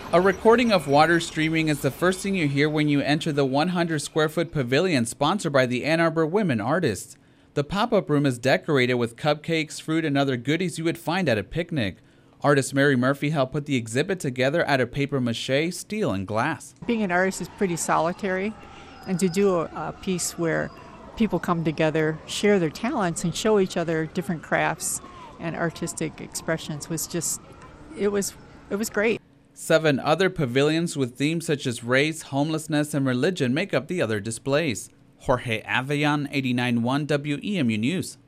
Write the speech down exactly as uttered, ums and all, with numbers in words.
A recording of water streaming is the first thing you hear when you enter the one hundred square foot pavilion sponsored by the Ann Arbor Women Artists. The pop-up room is decorated with cupcakes, fruit, and other goodies you would find at a picnic. Artist Mary Murphy helped put the exhibit together out of paper mache, steel, and glass. Being an artist is pretty solitary, and to do a, a piece where people come together, share their talents, and show each other different crafts and artistic expressions was just, it was, it was great. Seven other pavilions with themes such as race, homelessness, and religion make up the other displays. Jorge Aveyan, eighty-nine point one W E M U News.